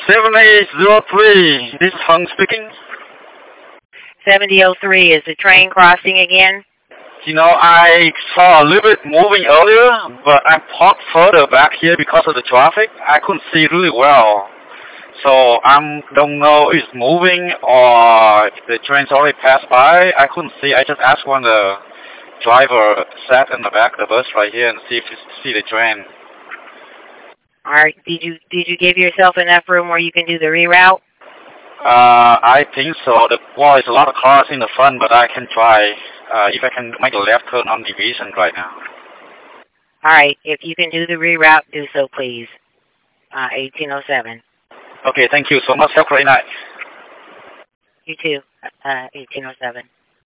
7003, this is Hung speaking. 7003, is the train crossing again? I saw a little bit moving earlier, but I parked further back here because of the traffic. I couldn't see really well. So I don't know if it's moving or if the train's already passed by. I couldn't see. I just asked one of the driver sat in the back of the bus right here and see if you see the train. All right. Did you give yourself enough room where you can do the reroute? I think so. There's a lot of cars in the front, but I can try if I can make a left turn on Division right now. All right. If you can do the reroute, do so, please. 1807. Okay, thank you so much. Have a great night. You too. 1807.